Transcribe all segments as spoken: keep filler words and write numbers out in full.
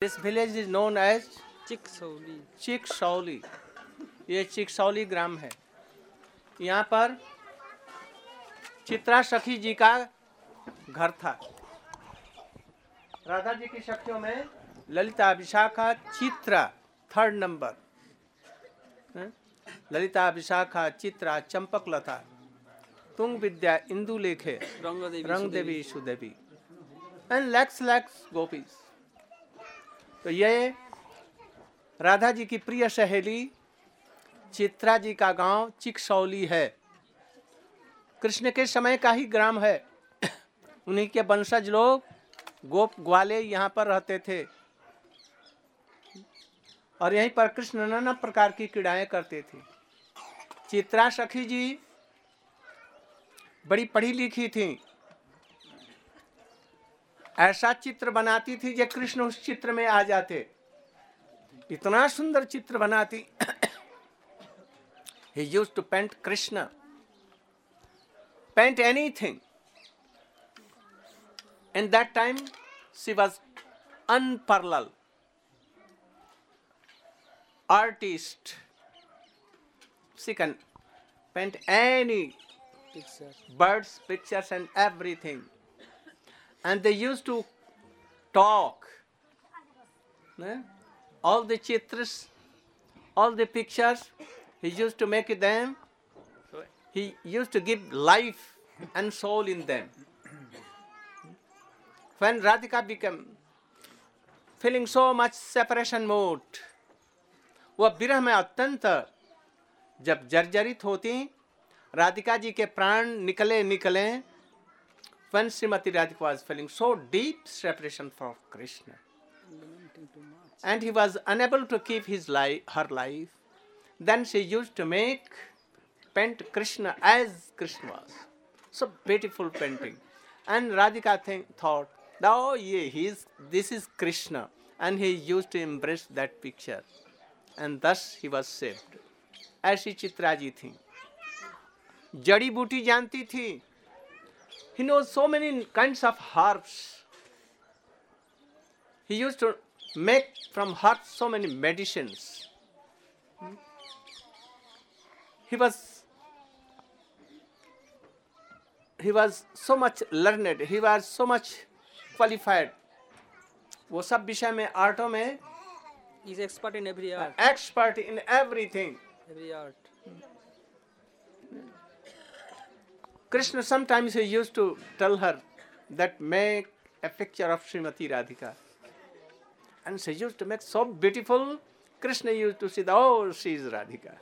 This village is known as चिकसौली। चिकसौली। ये चिकसौली ग्राम है। यहाँ पर चित्रा सखी जी का घर था। राधा जी की सखियों में Lalita, Vishakha, Chitra third number, Lalita, Vishakha, Chitra, Champakalata, Tungavidya, Indulekha, Rangadevi, Sudevi and lakhs lakhs gopis. तो ये राधा जी की प्रिय सहेली चित्रा जी का गांव चिकसौली है। कृष्ण के समय का ही ग्राम है। उन्हीं के वंशज लोग गोप ग्वाले यहाँ पर रहते थे और यहीं पर कृष्ण नाना प्रकार की क्रीड़ाएं करते थे। चित्रा सखी जी बड़ी पढ़ी लिखी थी। ऐसा चित्र बनाती थी जो कृष्ण उस चित्र में आ जाते। इतना सुंदर चित्र बनाती। He used to paint Krishna, paint anything. In that time, she was unparalleled artist. She can paint any Picture. birds, pictures, and everything. And they used to talk. Eh? All the chitras, all the pictures, he used to make them. He used to give life and soul in them. When Radhika became feeling so much separation mood, वह विरह में अत्यंत जब जर्जरित होती, राधिका जी के प्राण निकले निकले, when Srimati Radhika was feeling so deep separation from Krishna, and he was unable to keep his life, her life, then she used to make, paint Krishna as Krishna was. So beautiful painting. And Radhika think, thought, oh yeah, he is, this is Krishna. And he used to embrace that picture. And thus he was saved. ऐसी चित्रा जी थी। जड़ी बूटी जानती थी। He knows so many kinds of herbs. He used to make from herbs so many medicines. He was he was so much learned. He was so much qualified. वो सब विषय में आर्टों में He's expert in every art. expert in everything. Every art. Krishna sometimes he used to tell her that make a picture of Srimati Radhika. And she used to make so beautiful. Krishna used to see, oh, she is Radhika.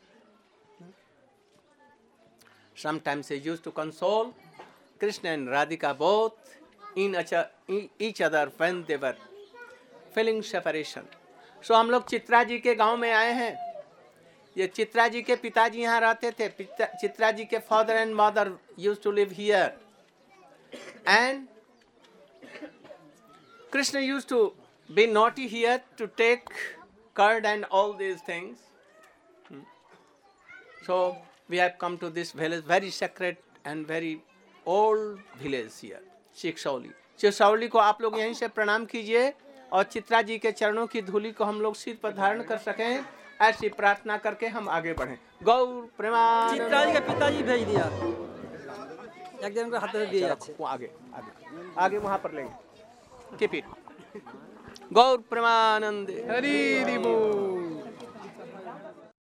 Sometimes he used to console Krishna and Radhika both in each other when they were feeling separation. So हम लोग चित्रा जी के गांव में आए हैं। ये चित्रा जी के पिताजी यहाँ रहते थे। चित्रा जी के father and mother used to live here. And Krishna used to be naughty here to take curd and all these things. So we have come to this village, very sacred and very old village here, चिकसौली। चिकसौली को आप लोग यहीं से प्रणाम कीजिए और चित्रा जी के चरणों की धूलि को हम लोग सिर पर धारण कर सकें, ऐसी प्रार्थना करके हम आगे बढ़ें। गौर प्रेमानंद। चित्रा जी के पिताजी भेज दिया। एक दिन को हाथ में दिया जाते। वो आगे आगे आगे वहाँ पर लेंगे। Keep it. गौर प्रेमानंद। हरि बोल।